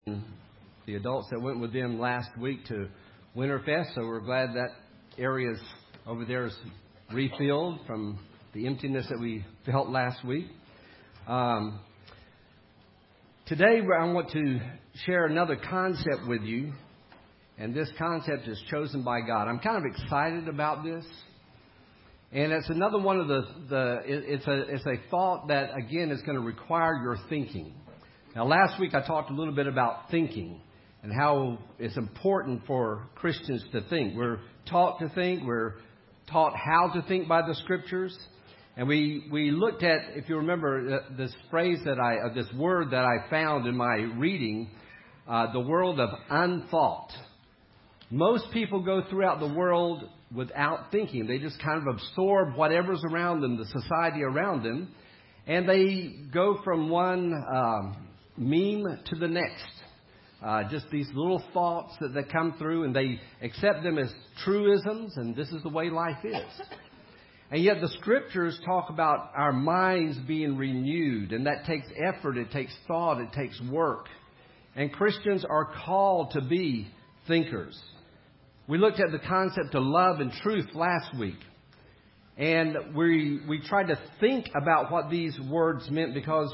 the adults that went with them last week to Winterfest, so we're glad that area over there is refilled from the emptiness that we felt last week. Today I want to share another concept with you, and this concept is chosen by God. I'm kind of excited about this, and it's another one of it's a thought that, again, is going to require your thinking. Now, last week I talked a little bit about thinking and how it's important for Christians to think. We're taught to think. We're taught how to think by the Scriptures. And we looked at, if you remember, this word that I found in my reading, the world of unthought. Most people go throughout the world without thinking. They just kind of absorb whatever's around them, the society around them, and they go from one meme to the next. Just these little thoughts that come through, and they accept them as truisms, and this is the way life is. And yet the Scriptures talk about our minds being renewed, and that takes effort, it takes thought, it takes work. And Christians are called to be thinkers. We looked at the concept of love and truth last week. And we tried to think about what these words meant, because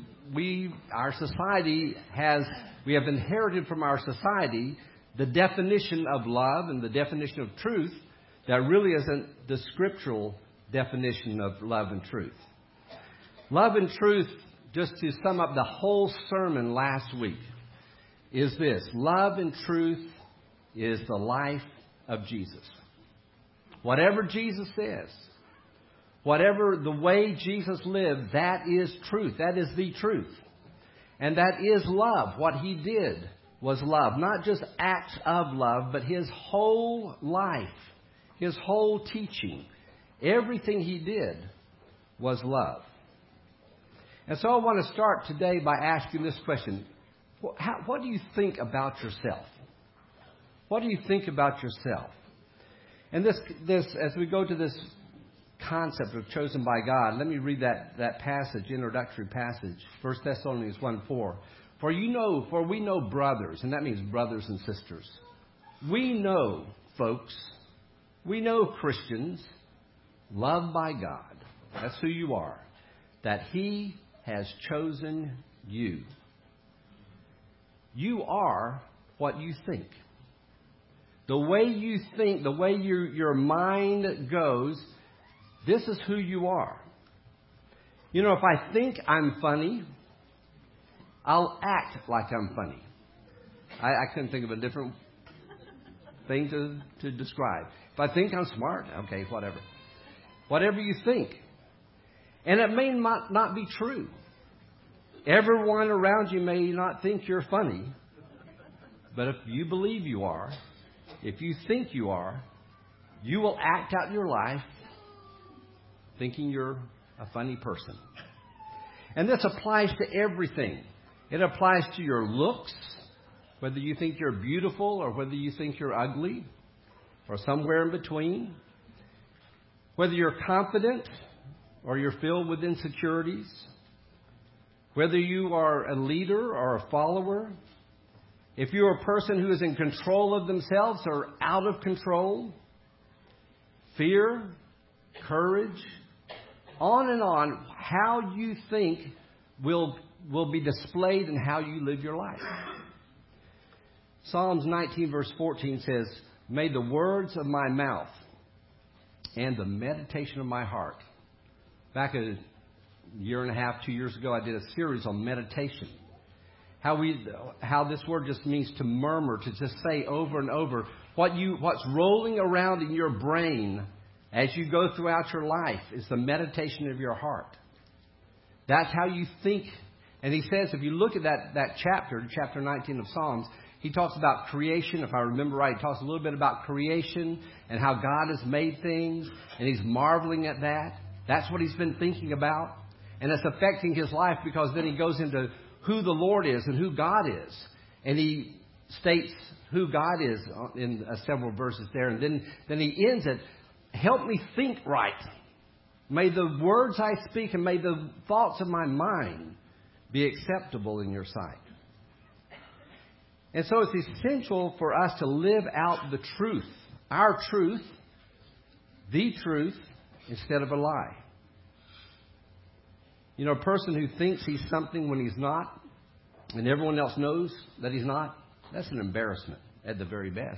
our society we have inherited from our society the definition of love and the definition of truth that really isn't the scriptural definition of love and truth. Love and truth, just to sum up the whole sermon last week, is this: love and truth is the life of Jesus. Whatever Jesus says, whatever the way Jesus lived, that is truth. That is the truth. And that is love. What He did was love. Not just acts of love, but His whole life, His whole teaching, everything He did was love. And so I want to start today by asking this question. What do you think about yourself? What do you think about yourself? And this, as we go to this concept of chosen by God, let me read that passage, introductory passage, 1 Thessalonians 1:4. For we know brothers, and that means brothers and sisters. We know, folks, we know Christians, loved by God. That's who you are. That He has chosen you. You are what you think. The way you think, the way your mind goes, this is who you are. You know, if I think I'm funny, I'll act like I'm funny. I couldn't think of a different thing to describe. If I think I'm smart, okay, whatever. Whatever you think. And it may not be true. Everyone around you may not think you're funny. But if you believe you are, if you think you are, you will act out your life thinking you're a funny person. And this applies to everything. It applies to your looks, whether you think you're beautiful or whether you think you're ugly or somewhere in between. Whether you're confident or you're filled with insecurities. Whether you are a leader or a follower. If you're a person who is in control of themselves or out of control. Fear, courage, on and on. How you think will be displayed in how you live your life. Psalms 19 verse 14 says, may the words of my mouth and the meditation of my heart. Back a year and a half, 2 years ago, I did a series on meditation. How this word just means to murmur, to just say over and over what's rolling around in your brain as you go throughout your life is the meditation of your heart. That's how you think. And he says, if you look at that chapter 19 of Psalms, he talks about creation. If I remember right, he talks a little bit about creation and how God has made things, and he's marveling at that. That's what he's been thinking about. And it's affecting his life, because then he goes into who the Lord is and who God is. And he states who God is in several verses there. And then he ends it, help me think right. May the words I speak and may the thoughts of my mind be acceptable in your sight. And so it's essential for us to live out the truth, our truth, the truth, instead of a lie. You know, a person who thinks he's something when he's not, and everyone else knows that he's not, that's an embarrassment at the very best.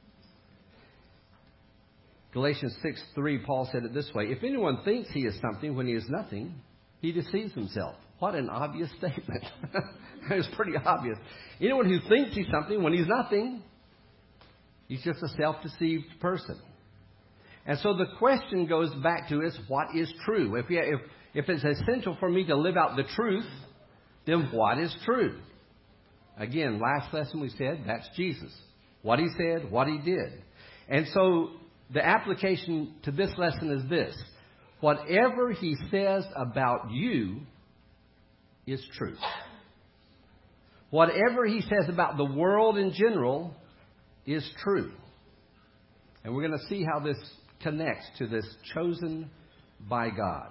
Galatians 6:3, Paul said it this way: if anyone thinks he is something when he is nothing, he deceives himself. What an obvious statement. It's pretty obvious. Anyone who thinks he's something when he's nothing, he's just a self-deceived person. And so the question goes back to is, what is true? If it's essential for me to live out the truth, then what is true? Again, last lesson we said, that's Jesus. What he said, what he did. And so the application to this lesson is this: whatever he says about you is true. Whatever he says about the world in general is true. And we're going to see how this connects to this chosen by God.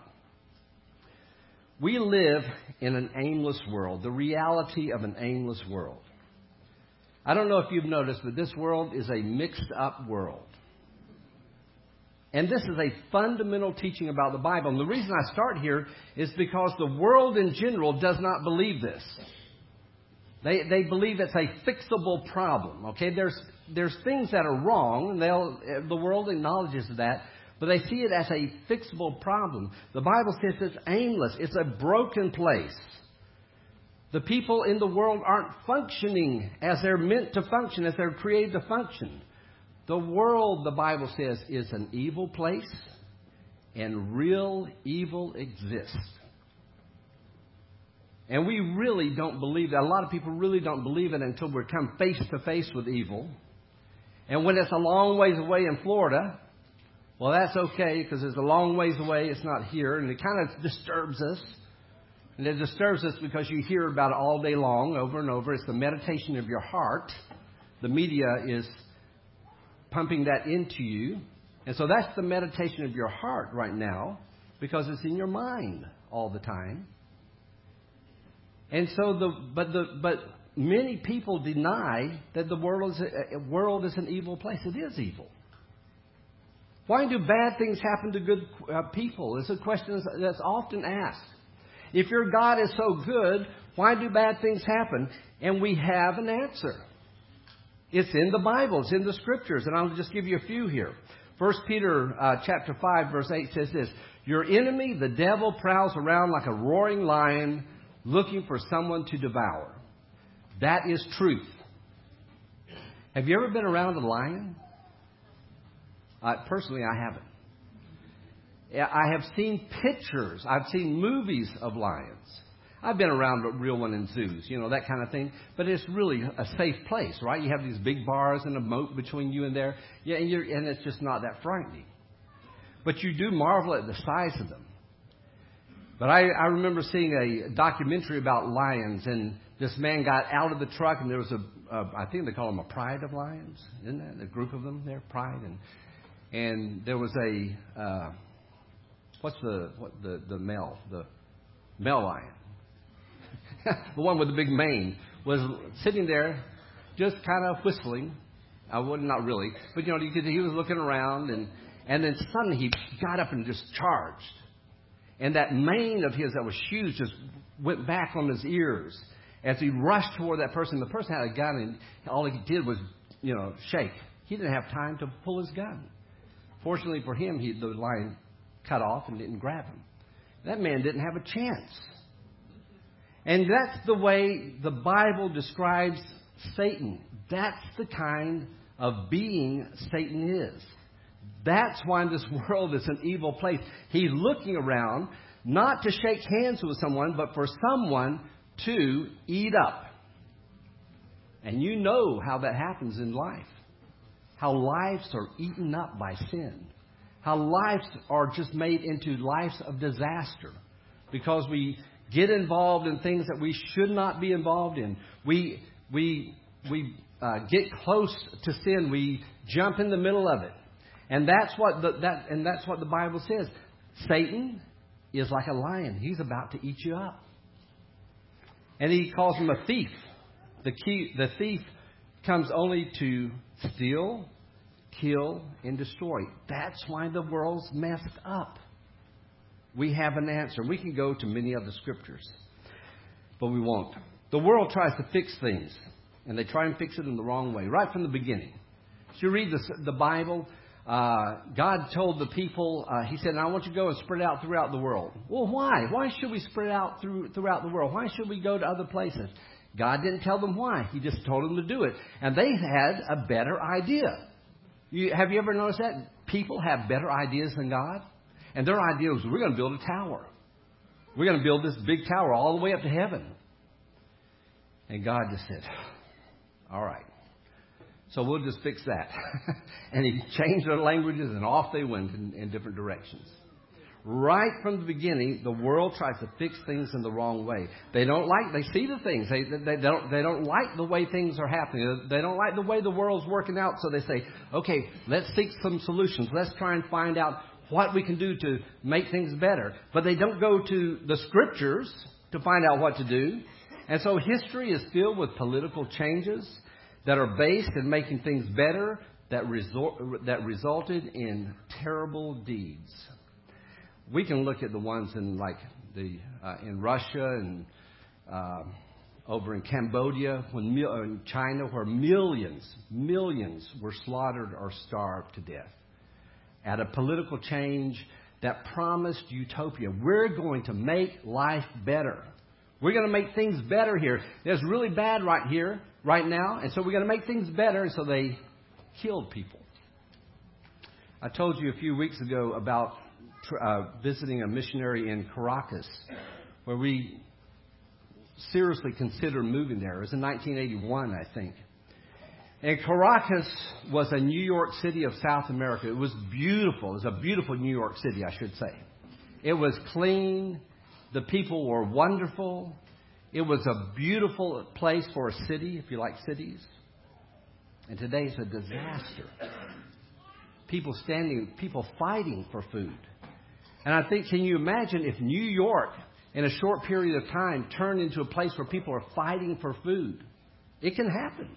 We live in an aimless world, the reality of an aimless world. I don't know if you've noticed, but this world is a mixed up world. And this is a fundamental teaching about the Bible. And the reason I start here is because the world in general does not believe this. They believe it's a fixable problem. Okay, there's things that are wrong, and the world acknowledges that, but they see it as a fixable problem. The Bible says it's aimless. It's a broken place. The people in the world aren't functioning as they're meant to function, as they're created to function. The world, the Bible says, is an evil place, and real evil exists. And we really don't believe that. A lot of people really don't believe it until we come face to face with evil. And when it's a long ways away in Florida, well, that's okay, because it's a long ways away. It's not here, and it kind of disturbs us. And it disturbs us because you hear about it all day long, over and over. It's the meditation of your heart. The media is pumping that into you. And so that's the meditation of your heart right now, because it's in your mind all the time. And so but many people deny that the world is an evil place. It is evil. Why do bad things happen to good people? It's a question that's often asked. If your God is so good, why do bad things happen? And we have an answer. It's in the Bible. It's in the Scriptures. And I'll just give you a few here. 1 Peter chapter 5, verse 8 says this: your enemy, the devil, prowls around like a roaring lion looking for someone to devour. That is truth. Have you ever been around a lion? Personally, I haven't. I have seen pictures. I've seen movies of lions. I've been around a real one in zoos, that kind of thing. But it's really a safe place, right? You have these big bars and a moat between you and there. Yeah, and it's just not that frightening. But you do marvel at the size of them. But I remember seeing a documentary about lions, and this man got out of the truck, and there was I think they call them a pride of lions, isn't that? A group of them there, pride. And there was what's the male? The male lion. The one with the big mane was sitting there just kind of whistling. Not really. But, he was looking around, and then suddenly he got up and just charged. And that mane of his that was huge just went back on his ears as he rushed toward that person. The person had a gun, and all he did was, shake. He didn't have time to pull his gun. Fortunately for him, the lion cut off and didn't grab him. That man didn't have a chance. And that's the way the Bible describes Satan. That's the kind of being Satan is. That's why this world is an evil place. He's looking around not to shake hands with someone, but for someone to eat up. And you know how that happens in life. How lives are eaten up by sin. How lives are just made into lives of disaster because we get involved in things that we should not be involved in. We get close to sin. We jump in the middle of it. And that's what the Bible says. Satan is like a lion. He's about to eat you up. And he calls him a thief. The thief comes only to steal, kill, and destroy. That's why the world's messed up. We have an answer. We can go to many other scriptures, but we won't. The world tries to fix things, and they try and fix it in the wrong way, right from the beginning. If you read the Bible, God told the people, He said, I want you to go and spread out throughout the world. Well, why? Why should we spread out throughout the world? Why should we go to other places? God didn't tell them why. He just told them to do it. And they had a better idea. Have you ever noticed that? People have better ideas than God. And their idea was, we're going to build a tower. We're going to build this big tower all the way up to heaven. And God just said, all right. So we'll just fix that. And He changed their languages, and off they went in different directions. Right from the beginning, the world tries to fix things in the wrong way. They see the things. They don't like the way things are happening. They don't like the way the world's working out. So they say, okay, let's seek some solutions. Let's try and find out what we can do to make things better. But they don't go to the scriptures to find out what to do. And so history is filled with political changes that are based in making things better that resulted in terrible deeds. We can look at the ones in in Russia and over in Cambodia, in China, where millions were slaughtered or starved to death. At a political change that promised utopia. We're going to make life better. We're going to make things better here. It's really bad right now, and so we're going to make things better. And so they killed people. I told you a few weeks ago about visiting a missionary in Caracas, where we seriously considered moving there. It was in 1981, I think. And Caracas was a New York City of South America. It was beautiful. It was a beautiful New York City, I should say. It was clean. The people were wonderful. It was a beautiful place for a city, if you like cities. And today it's a disaster. People fighting for food. And I think, can you imagine if New York, in a short period of time, turned into a place where people are fighting for food? It can happen.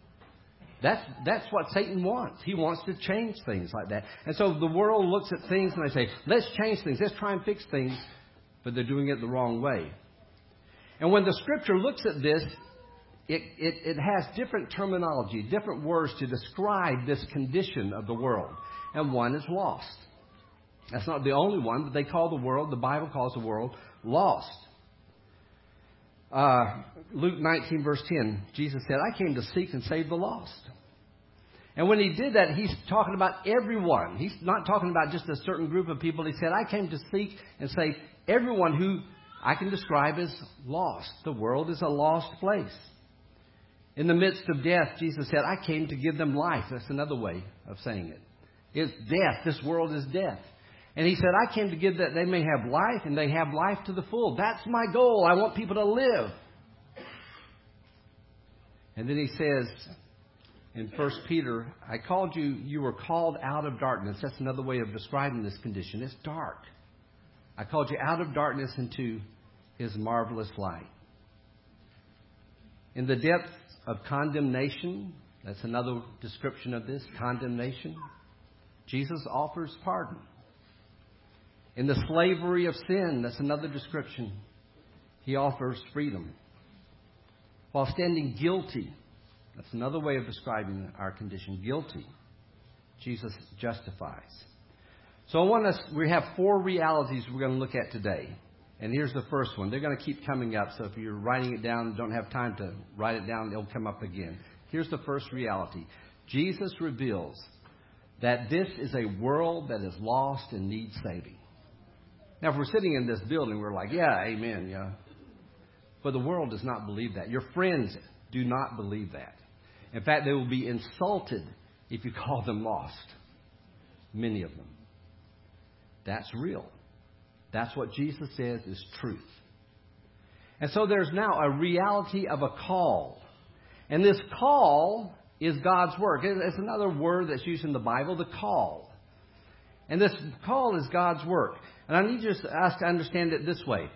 That's what Satan wants. He wants to change things like that. And so the world looks at things and they say, let's change things. Let's try and fix things. But they're doing it the wrong way. And when the Scripture looks at this, it has different terminology, different words to describe this condition of the world. And one is lost. That's not the only one, but the Bible calls the world lost. Luke 19, verse 10, Jesus said, I came to seek and save the lost. And when He did that, He's talking about everyone. He's not talking about just a certain group of people. He said, I came to seek and save everyone who I can describe as lost. The world is a lost place. In the midst of death, Jesus said, I came to give them life. That's another way of saying it. It's death. This world is death. And He said, I came to give that they may have life and they have life to the full. That's my goal. I want people to live. And then He says in 1 Peter, you were called out of darkness. That's another way of describing this condition. It's dark. I called you out of darkness into His marvelous light. In the depth of condemnation, that's another description of this, condemnation, Jesus offers pardon. In the slavery of sin, that's another description, He offers freedom. While standing guilty, that's another way of describing our condition, guilty, Jesus justifies. So we have 4 realities we're going to look at today. And here's the first one. They're going to keep coming up, so if you're writing it down and don't have time to write it down, they'll come up again. Here's the first reality. Jesus reveals that this is a world that is lost and needs saving. Now, if we're sitting in this building, we're like, yeah, amen, yeah. But the world does not believe that. Your friends do not believe that. In fact, they will be insulted if you call them lost. Many of them. That's real. That's what Jesus says is truth. And so there's now a reality of a call. And this call is God's work. It's another word that's used in the Bible, the call. And this call is God's work. And I need you to understand it this way.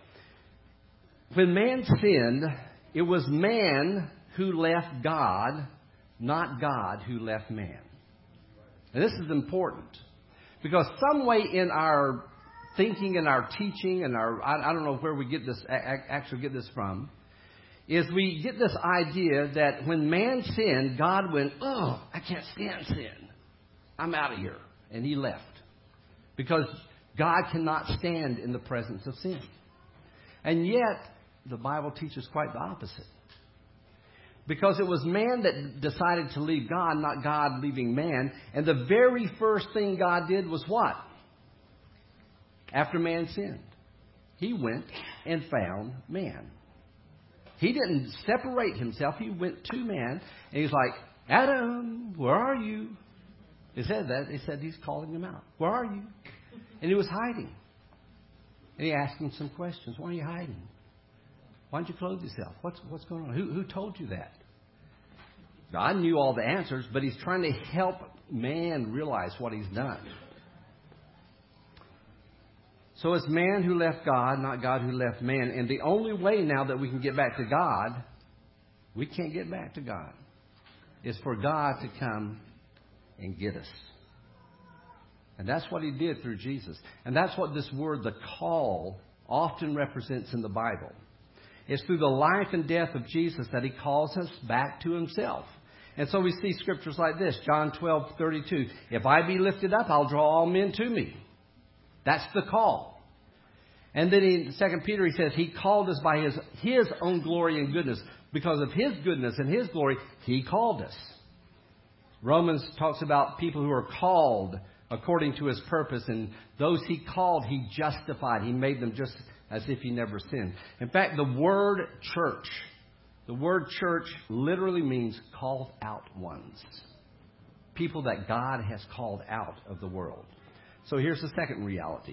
When man sinned, it was man who left God not God who left man. And this is important because some way in our thinking and our teaching and I don't know where we get this, actually get this from, is we get this idea that when man sinned, God went, oh, I can't stand sin. I'm out of here. And he left. Because God cannot stand in the presence of sin. And yet, the Bible teaches quite the opposite. Because it was man that decided to leave God, not God leaving man. And the very first thing God did was what? After man sinned, He went and found man. He didn't separate Himself. He went to man. And He's like, Adam, where are you? He said that. He said He's calling him out. Where are you? And he was hiding. And He asked him some questions. Why are you hiding? Why don't you clothe yourself? What's going on? Who told you that? God knew all the answers, but He's trying to help man realize what he's done. So it's man who left God, not God who left man. And the only way now that we can get back to God, we can't get back to God, is for God to come and get us. And that's what He did through Jesus. And that's what this word, the call, often represents in the Bible. It's through the life and death of Jesus that He calls us back to Himself. And so we see scriptures like this, John 12:32. If I be lifted up, I'll draw all men to me. That's the call. And then in 2 Peter, he says, He called us by His own glory and goodness. Because of His goodness and His glory, He called us. Romans talks about people who are called according to His purpose. And those He called, He justified. He made them just as if He never sinned. In fact, the word church literally means called out ones. People that God has called out of the world. So here's the second reality.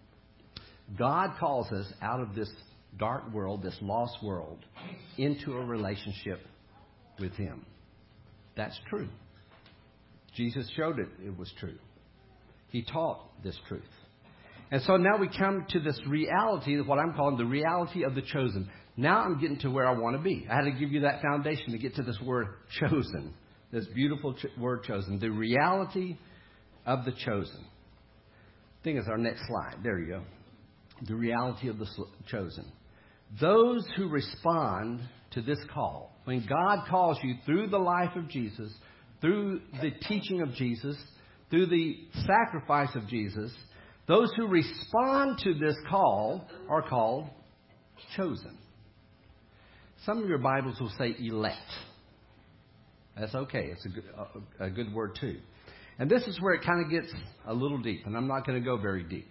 God calls us out of this dark world, this lost world, into a relationship with Him. That's true. Jesus showed it was true. He taught this truth. And so now we come to this reality, what I'm calling the reality of the chosen. Now I'm getting to where I want to be. I had to give you that foundation to get to this word chosen. This beautiful word chosen. The reality of the chosen. I think it's our next slide. There you go. The reality of the chosen. Those who respond to this call. When God calls you through the life of Jesus, through the teaching of Jesus, through the sacrifice of Jesus, those who respond to this call are called chosen. Some of your Bibles will say elect. That's okay. It's a good word too. And this is where it kind of gets a little deep, and I'm not going to go very deep.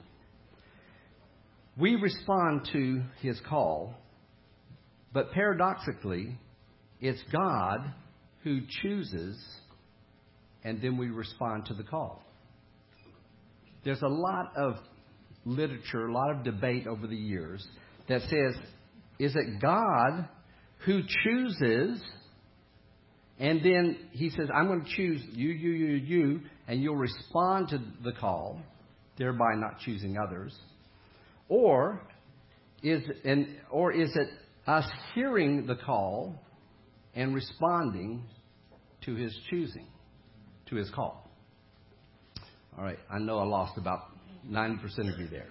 We respond to His call, but paradoxically, it's God who chooses, and then we respond to the call. There's a lot of literature, a lot of debate over the years that says, is it God who chooses, and then He says, I'm going to choose you, and you'll respond to the call, thereby not choosing others? Or is it us hearing the call and responding to His choosing, to His call? All right, I know I lost about 90% of you there.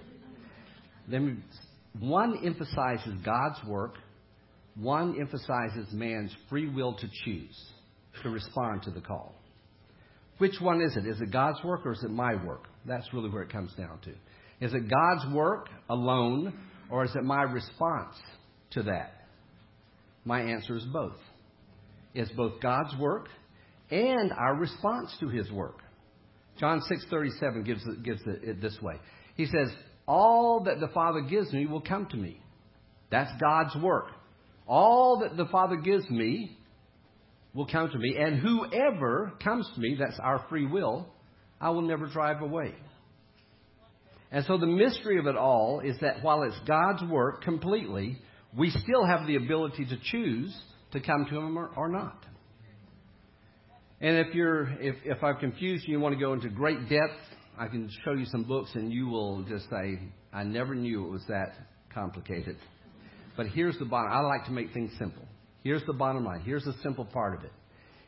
One emphasizes God's work. One emphasizes man's free will to choose, to respond to the call. Which one is it? Is it God's work or is it my work? That's really where it comes down to. Is it God's work alone or is it my response to that? My answer is both. It's both God's work and our response to His work. John 6:37 gives it this way. He says, all that the Father gives me will come to me. That's God's work. All that the Father gives me will come to me. And whoever comes to me, that's our free will, I will never drive away. And so the mystery of it all is that while it's God's work completely, we still have the ability to choose to come to Him or not. And if I've confused you, you want to go into great depth, I can show you some books and you will just say, I never knew it was that complicated. But here's the bottom. I like to make things simple. Here's the bottom line. Here's the simple part of it.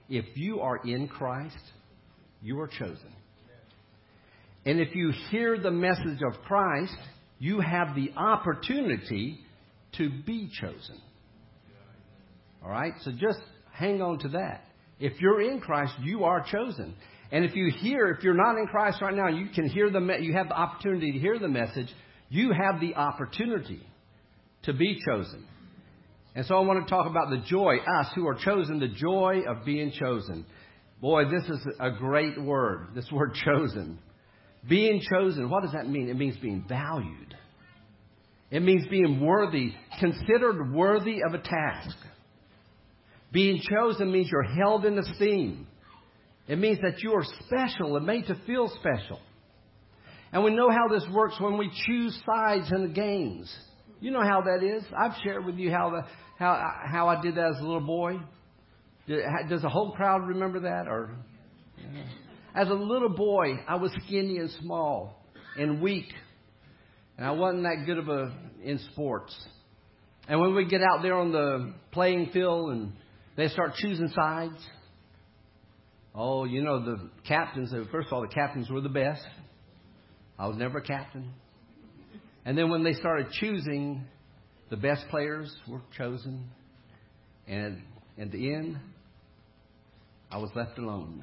if you are in Christ, you are chosen. And if you hear the message of Christ, you have the opportunity to be chosen. All right? So just hang on to that. If you're in Christ, you are chosen. And if you're not in Christ right now, you have the opportunity to hear the message. You have the opportunity to be chosen. And so I want to talk about the joy, us who are chosen, the joy of being chosen. Boy, this is a great word, this word chosen. Being chosen, what does that mean? It means being valued. It means being worthy, considered worthy of a task. Being chosen means you're held in esteem. It means that you are special and made to feel special. And we know how this works when we choose sides in the games. You know how that is. I've shared with you how I did that as a little boy. Does the whole crowd remember that? Or as a little boy, I was skinny and small and weak, and I wasn't that good in sports. And when we get out there on the playing field and they start choosing sides, oh, you know, the captains. First of all, the captains were the best. I was never a captain. And then when they started choosing, the best players were chosen. And at the end, I was left alone.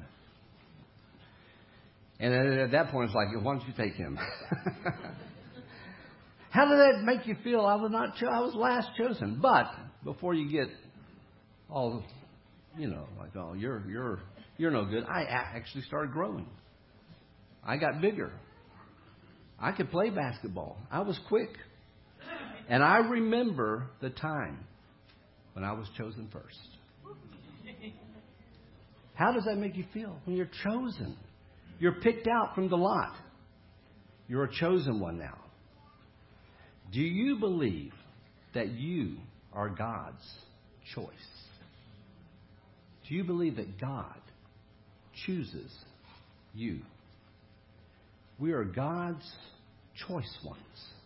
And at that point, it's like, why don't you take him? How did that make you feel? I was last chosen. But before you get all, like, oh, you're no good. I actually started growing. I got bigger. I could play basketball. I was quick. And I remember the time when I was chosen first. How does that make you feel when you're chosen? You're picked out from the lot. You're a chosen one now. Do you believe that you are God's choice? Do you believe that God chooses you? We are God's choice ones.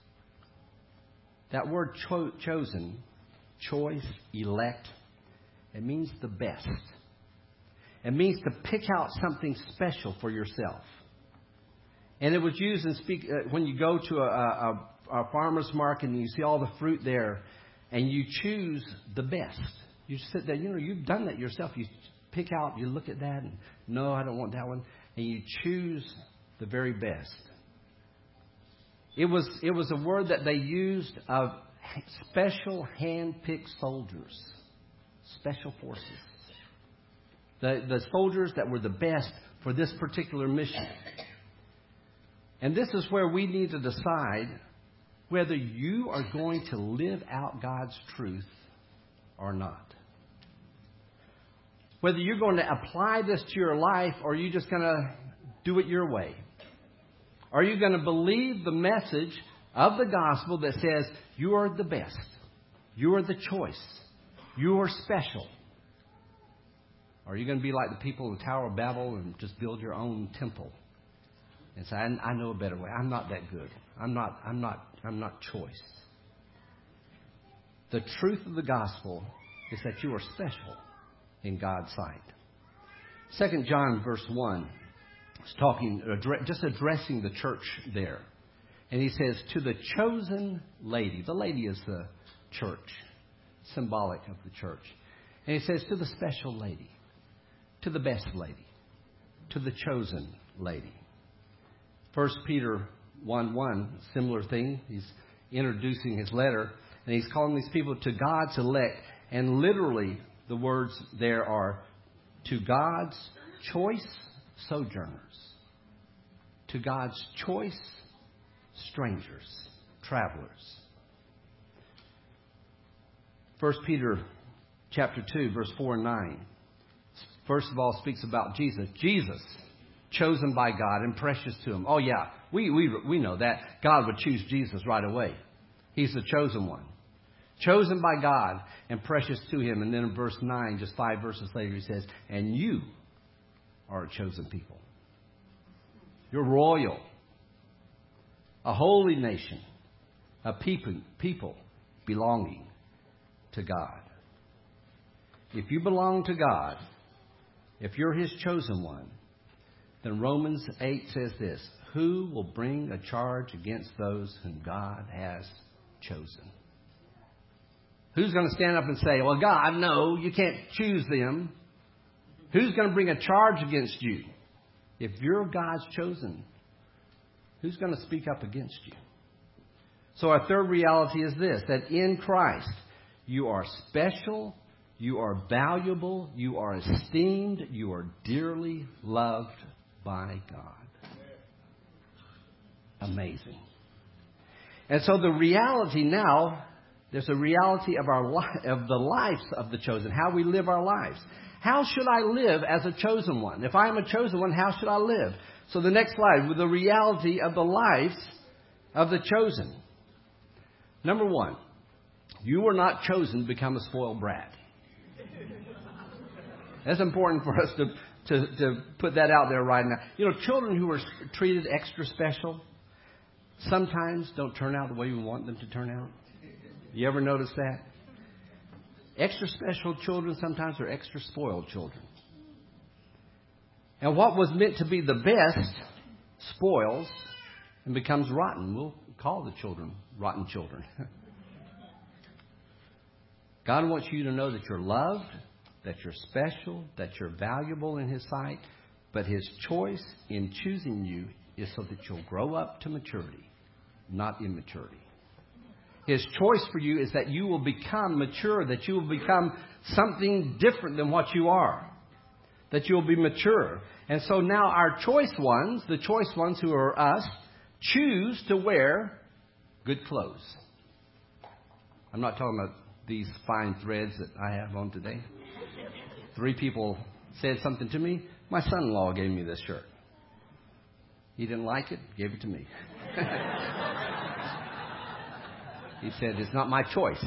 That word chosen, choice, elect, it means the best. It means to pick out something special for yourself. And it was used when you go to a farmer's market and you see all the fruit there and you choose the best. You sit there, you've done that yourself. You pick out, you look at that and, no, I don't want that one. And you choose the very best. It was a word that they used of special hand-picked soldiers, special forces. The soldiers that were the best for this particular mission. And this is where we need to decide whether you are going to live out God's truth or not. Whether you're going to apply this to your life or are you just going to do it your way. Are you going to believe the message of the gospel that says you are the best? You are the choice. You are special. Or are you going to be like the people in the Tower of Babel and just build your own temple and say, I know a better way. I'm not that good. I'm not choice. The truth of the gospel is that you are special in God's sight. 2 John verse 1 is just addressing the church there. And he says, to the chosen lady. The lady is the church, symbolic of the church. And he says, to the special lady. To the best lady, to the chosen lady. 1 Peter 1:1, similar thing. He's introducing his letter, and he's calling these people to God's elect. And literally, the words there are, to God's choice sojourners. To God's choice strangers, travelers. 1 Peter chapter 2, verse 4 and 9. First of all, speaks about Jesus. Jesus, chosen by God and precious to Him. Oh, yeah, we know that. God would choose Jesus right away. He's the chosen one. Chosen by God and precious to Him. And then in verse 9, just 5 verses later, He says, and you are a chosen people. You're royal. A holy nation. A people belonging to God. If you belong to God, if you're His chosen one, then Romans 8 says this, who will bring a charge against those whom God has chosen? Who's going to stand up and say, well, God, no, you can't choose them. Who's going to bring a charge against you? If you're God's chosen, who's going to speak up against you? So our third reality is this, that in Christ, you are special, you are valuable, you are esteemed, you are dearly loved by God. Amazing. And so the reality now, there's a reality of of the lives of the chosen, how we live our lives. How should I live as a chosen one? If I am a chosen one, how should I live? So the next slide, with the reality of the lives of the chosen. Number one, you were not chosen to become a spoiled brat. That's important for us to put that out there right now. You know, children who are treated extra special sometimes don't turn out the way we want them to turn out. You ever notice that? Extra special children sometimes are extra spoiled children. And what was meant to be the best spoils and becomes rotten. We'll call the children rotten children. God wants you to know that you're loved, that you're special, that you're valuable in His sight. But His choice in choosing you is so that you'll grow up to maturity, not immaturity. His choice for you is that you will become mature, that you will become something different than what you are, that you will be mature. And so now our choice ones, the choice ones who are us, choose to wear good clothes. I'm not talking about these fine threads that I have on today. 3 people said something to me. My son-in-law gave me this shirt. He didn't like it, gave it to me. He said, it's not my choice.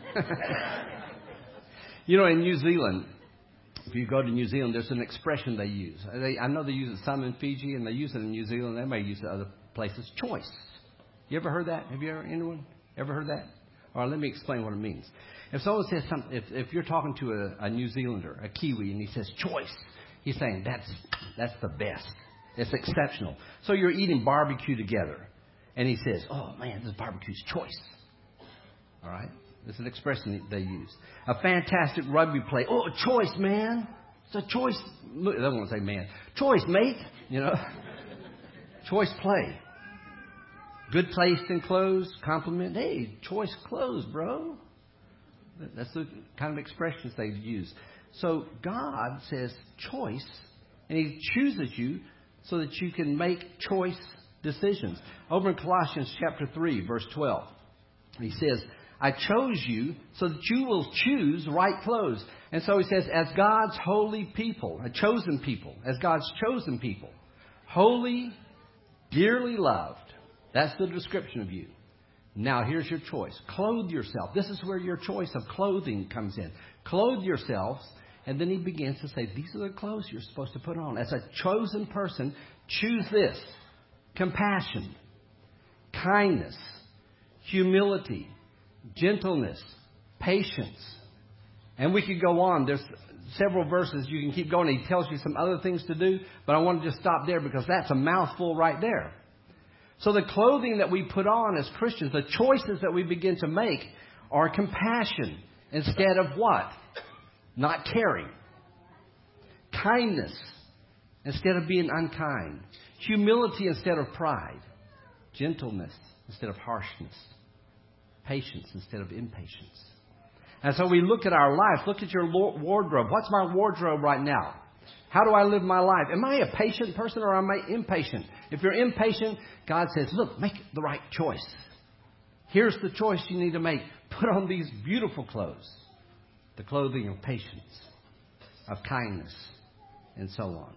You know, in New Zealand, if you go to New Zealand, there's an expression they use. I know they use it some in Fiji, and they use it in New Zealand. They may use it in other places. Choice. You ever heard that? Anyone ever heard that? All right, let me explain what it means. If someone says something, if you're talking to a New Zealander, a Kiwi, and he says choice, he's saying that's the best. It's exceptional. So you're eating barbecue together, and he says, oh man, this barbecue's choice. All right? It's an expression they use. A fantastic rugby play. Oh, a choice, man. It's a choice. Look, they won't say man. Choice, mate. You know. Choice play. Good taste in clothes. Compliment. Hey, choice clothes, bro. That's the kind of expressions they use. So God says choice, and He chooses you so that you can make choice decisions. Over in Colossians chapter 3, verse 12, He says, I chose you so that you will choose right clothes. And so He says, as God's holy people, a chosen people, as God's chosen people, holy, dearly loved. That's the description of you. Now, here's your choice. Clothe yourself. This is where your choice of clothing comes in. Clothe yourselves. And then He begins to say, these are the clothes you're supposed to put on. As a chosen person, choose this. Compassion, kindness, humility, gentleness, patience. And we could go on. There's several verses you can keep going. He tells you some other things to do, but I want to just stop there because that's a mouthful right there. So the clothing that we put on as Christians, the choices that we begin to make are compassion instead of what? Not caring. Kindness instead of being unkind. Humility instead of pride. Gentleness instead of harshness. Patience instead of impatience. And so we look at our life. Look at your wardrobe. What's my wardrobe right now? How do I live my life? Am I a patient person or am I impatient? If you're impatient, God says, look, make the right choice. Here's the choice you need to make. Put on these beautiful clothes. The clothing of patience, of kindness, and so on.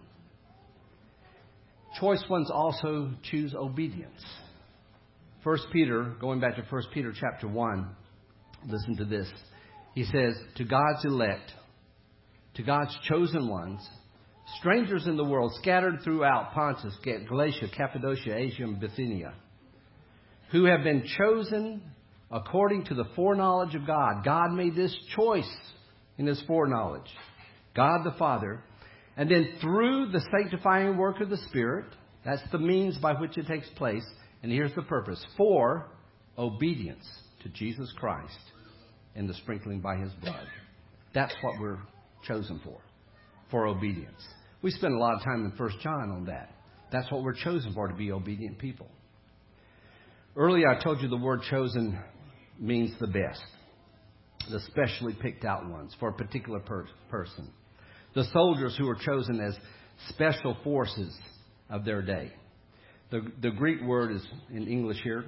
Choice ones also choose obedience. 1 Peter, going back to 1 Peter chapter 1, listen to this. He says, to God's elect, to God's chosen ones, strangers in the world, scattered throughout Pontus, Galatia, Cappadocia, Asia, and Bithynia, who have been chosen according to the foreknowledge of God. God made this choice in His foreknowledge. God the Father And then through the sanctifying work of the Spirit, that's the means by which it takes place. And here's the purpose: for obedience to Jesus Christ and the sprinkling by His blood. That's what we're chosen for obedience. We spend a lot of time in 1 John on that. That's what we're chosen for, to be obedient people. Earlier I told you the word chosen means the best, the specially picked out ones for a particular person. The soldiers who were chosen as special forces of their day. The Greek word is in English here.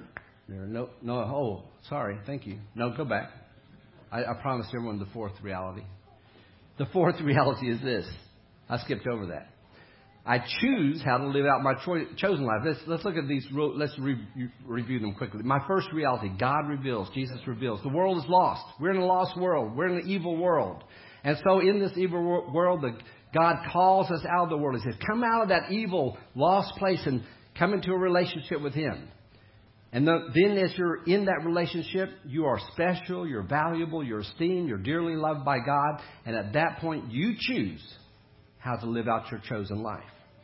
Thank you. No, go back. I promised everyone the fourth reality. The fourth reality is this. I skipped over that. I choose how to live out my chosen life. Let's look at these. Let's review them quickly. My first reality: God reveals. Jesus reveals. The world is lost. We're in a lost world. We're in an evil world. And so in this evil world, God calls us out of the world. He says, come out of that evil, lost place and come into a relationship with Him. And then as you're in that relationship, you are special, you're valuable, you're esteemed, you're dearly loved by God. And at that point, you choose how to live out your chosen life.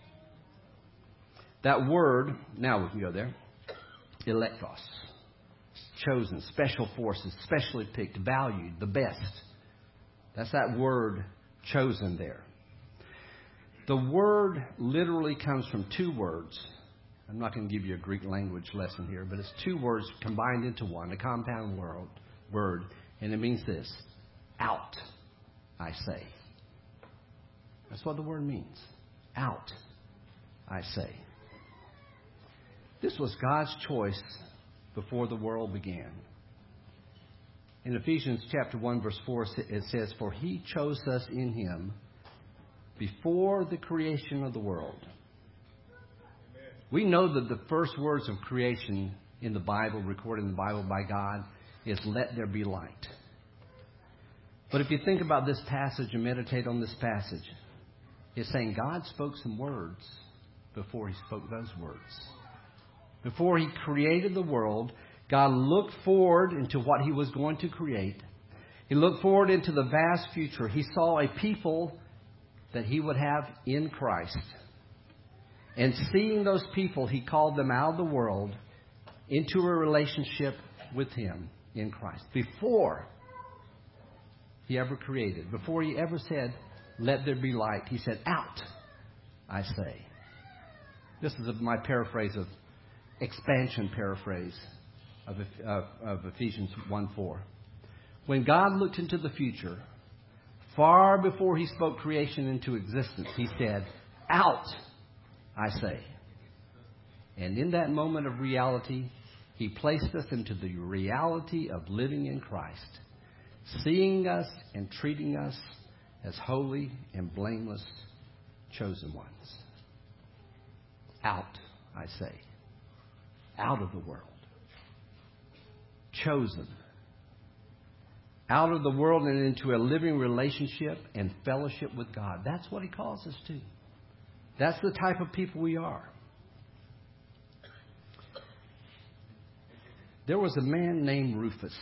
That word, now we can go there, electos, chosen, special forces, specially picked, valued, the best. That's that word chosen there. The word literally comes from two words. I'm not going to give you a Greek language lesson here, but it's two words combined into one, a compound word, and it means this: out, I say. That's what the word means. Out, I say. This was God's choice before the world began. In Ephesians chapter 1, verse 4, it says, for He chose us in Him before the creation of the world. We know that the first words of creation in the Bible, recorded in the Bible by God, is let there be light. But if you think about this passage and meditate on this passage, it's saying God spoke some words before He spoke those words. Before He created the world, God looked forward into what He was going to create. He looked forward into the vast future. He saw a people that He would have in Christ. And seeing those people, He called them out of the world into a relationship with Him in Christ. Before He ever created, before He ever said, let there be light, He said, out, I say. This is my expansion paraphrase of Ephesians 1:4. When God looked into the future, far before He spoke creation into existence, He said, out, I say. And in that moment of reality, He placed us into the reality of living in Christ, seeing us and treating us as holy and blameless chosen ones. Out, I say. Out of the world. Chosen. Out of the world and into a living relationship and fellowship with God. That's what He calls us to. That's the type of people we are. There was a man named Rufus.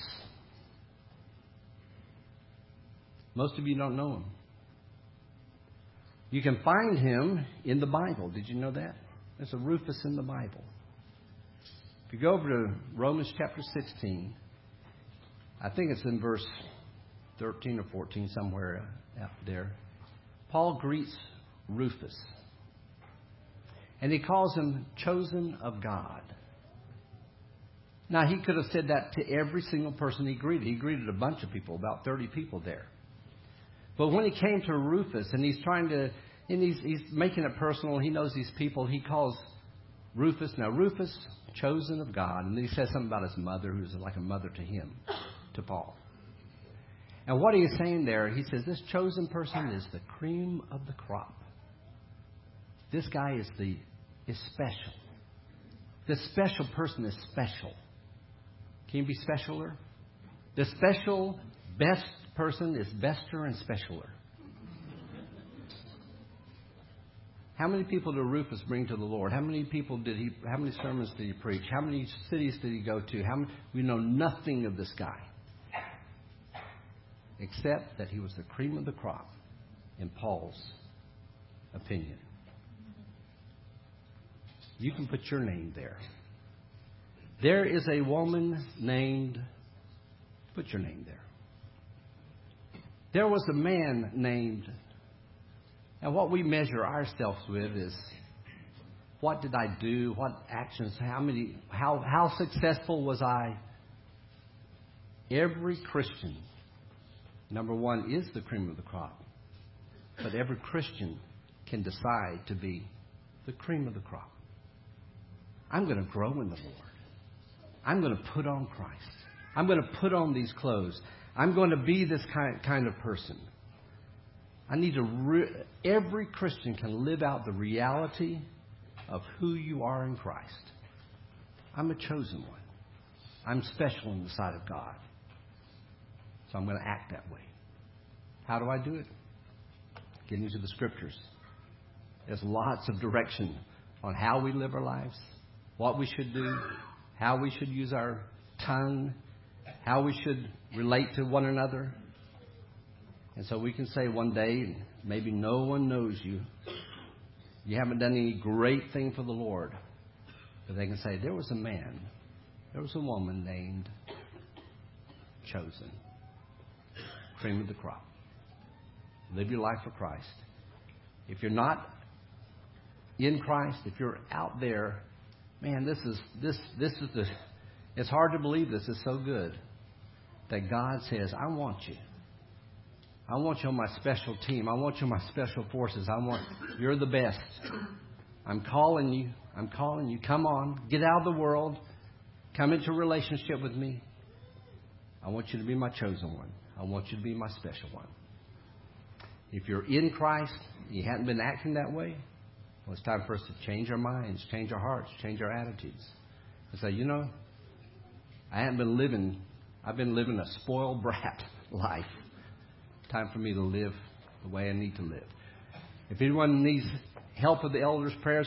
Most of you don't know him. You can find him in the Bible. Did you know that? There's a Rufus in the Bible. If you go over to Romans chapter 16, I think it's in verse 13 or 14, somewhere out there, Paul greets Rufus. And he calls him chosen of God. Now, he could have said that to every single person he greeted. He greeted a bunch of people, about 30 people there. But when he came to Rufus, and he's making it personal, he knows these people, he calls Rufus. Now, Rufus, chosen of God. And then he says something about his mother, who's like a mother to him, to Paul. And what he is saying there, he says, this chosen person is the cream of the crop. This guy is special. This special person is special. Can you be specialer? The special, best person is bester and specialer. How many people did Rufus bring to the Lord? How many sermons did he preach? How many cities did he go to? We know nothing of this guy. Except that he was the cream of the crop in Paul's opinion. You can put your name there. There is a woman named, put your name there. There was a man named, and what we measure ourselves with is, what did I do? What actions? How successful was I? Every Christian, number one, is the cream of the crop. But every Christian can decide to be the cream of the crop. I'm going to grow in the Lord. I'm going to put on Christ. I'm going to put on these clothes. I'm going to be this kind of person. I need to. Every Christian can live out the reality of who you are in Christ. I'm a chosen one. I'm special in the sight of God. So I'm going to act that way. How do I do it? Get into the Scriptures. There's lots of direction on how we live our lives, what we should do, how we should use our tongue, how we should relate to one another. And so we can say one day, maybe no one knows you. You haven't done any great thing for the Lord. But they can say, there was a man, there was a woman named Chosen. Cream of the crop. Live your life for Christ. If you're not in Christ, if you're out there, man, this is the. It's hard to believe this is so good that God says, I want you. I want you on my special team. I want you on my special forces. You're the best. I'm calling you. I'm calling you. Come on. Get out of the world. Come into a relationship with me. I want you to be my chosen one. I want you to be my special one. If you're in Christ, you haven't been acting that way, well, it's time for us to change our minds, change our hearts, change our attitudes. And say, I've been living a spoiled brat life. Time for me to live the way I need to live. If anyone needs help with the elders' prayers,